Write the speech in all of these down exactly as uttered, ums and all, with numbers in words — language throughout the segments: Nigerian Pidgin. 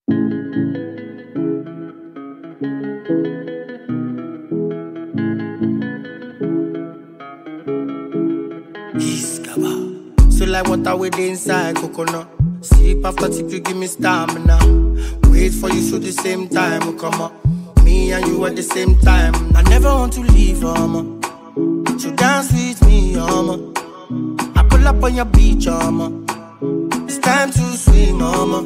So like water with the inside coconut. Sip after tip, you give me stamina. Wait for you so the same time will come up. Me and you at the same time. I never want to leave, mama. So dance with me, mama. I pull up on your beach, mama. It's time to swim, mama.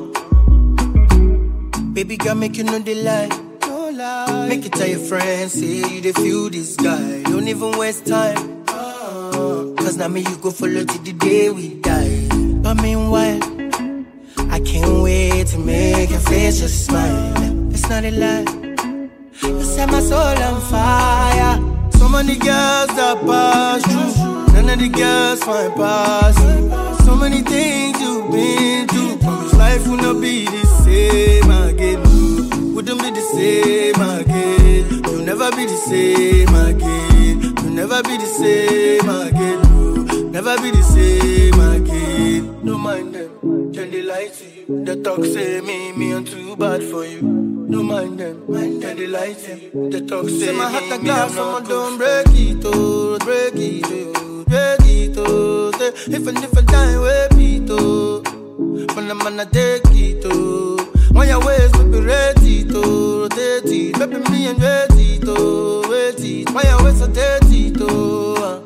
Baby girl, make you know the lie. No lie. Make it tell your friends, say you dey feel this guy. Don't even waste time. Cause now me you go follow till the day we die. But meanwhile, I can't wait to make your face just smile. It's not a lie. You set my soul on fire. So many girls that pass through, none of the girls find past you. So many things you've been through. Promise life will not be the same again. Wouldn't be the same again. You'll never be the same again. You'll never be the same again. Never be the same again. No mind them, then they lie to you. The talk say me, me I'm too bad for you. No mind them, mind then they lie to you. The talk say, say my heart a glass, someone don't break it, oh, break it, oh, break it, oh. If and if I die, wait it, oh. When I'm gonna take it, oh. On your ways, baby, ready to rotate it. Baby, me and wait it, oh, wait it. On your ways, rotate it, oh.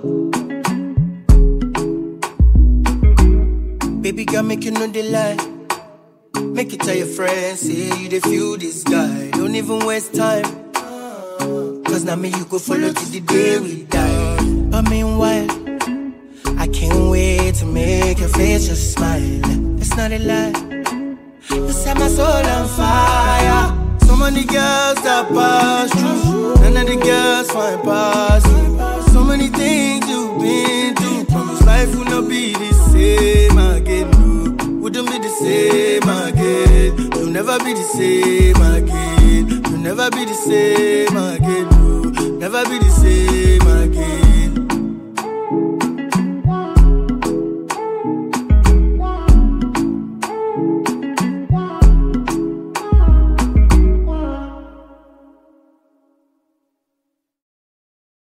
Baby girl, make you know the lie. Make it tell your friends, say you dey feel this guy. Don't even waste time. Cause now me you go follow till the day we die. But meanwhile, I can't wait to make your face just smile. It's not a lie. You set my soul on fire. So many girls that pass through, none of the girls find past you. So many things you've been through. Promise life will not be the same again. Wouldn't be the same again. You'll never be the same again. You'll never be the same again. Never be the same again.